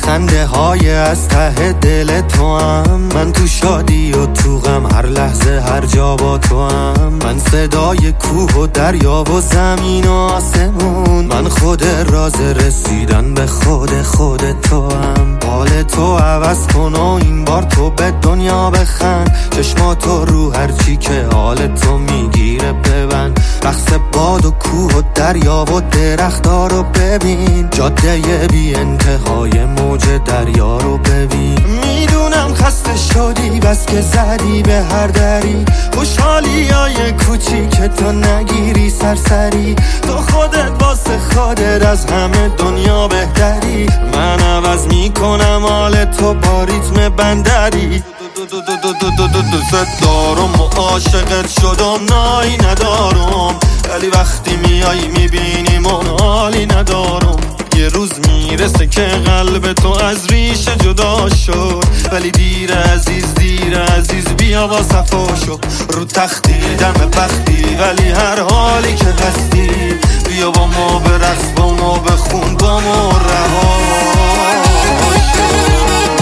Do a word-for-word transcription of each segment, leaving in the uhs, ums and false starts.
خنده های از ته دل تو هم، من تو شادی و تو غم هر لحظه هر جا با تو هم. من صدای کوه و دریا و زمین و آسمون، من خود راز رسیدن به خود خود تو هم. حال تو عوض کن و این بار تو به دنیا بخند، چشماتو رو هرچی که حال تو میگیره ببند. رقص باد و کوه و دریا و درخت‌ها رو ببین، جاده بی انتهای موج دریا رو ببین. میدونم خسته شدی بس که زدی به هر دری، خوشحالی های کوچیک تو نگیری سرسری. تو خودت واسه خودت از همه دنیا بهتری، من عوض میکنم حال تو با ریتم بندری. دوست دارم و عاشقت شدم، نایی ندارم، ولی وقتی میای میبینیم اون حالی ندارم. یه روز میرسه که قلب تو از ریشه جدا شد، ولی دیر عزیز دیر عزیز بیا با صفا شو. رو تختی دم بختی ولی هر حالی که هستی، بیا با ما برقص با ما بخون با ما رها شو.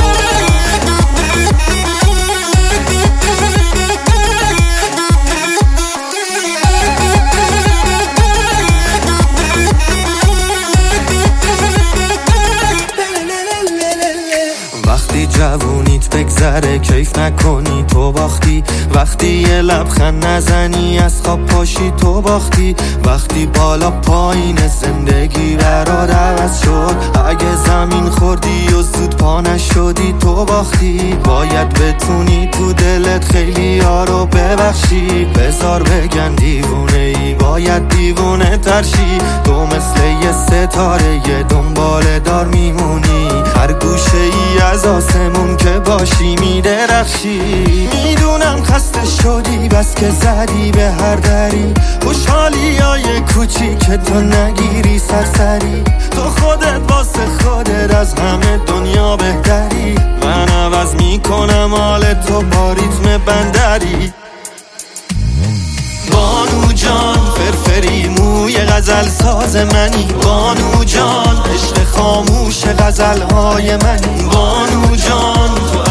وقتی جوونیت بگذره کیف نکنی تو باختی، وقتی یه لبخند نزنی از خواب پاشی تو باختی. وقتی بالا پایین زندگی برات عوض شد، اگه زمین خوردی و زود پا نشدی تو باختی. باید بتونی تو دلت خیلی ها رو ببخشی، بذار بگن دیوونه ای باید دیوونه ترشی. تو مثل یه ستاره یه دنباله دار میمونی، هر گوشه ای از آسمون که باشی میدرخشی. میدونم خسته شدی بس که زدی به هر دری، خوشحالی های کوچیک تو نگیری سرسری. تو خودت واسه خودت از همه دنیا بهتری، من عوض میکنم حال تو با ریتم بندری. بانو جان فرفری موی غزل ساز منی، بانو جان عشق خاموش غزل های منی. بانو جان تو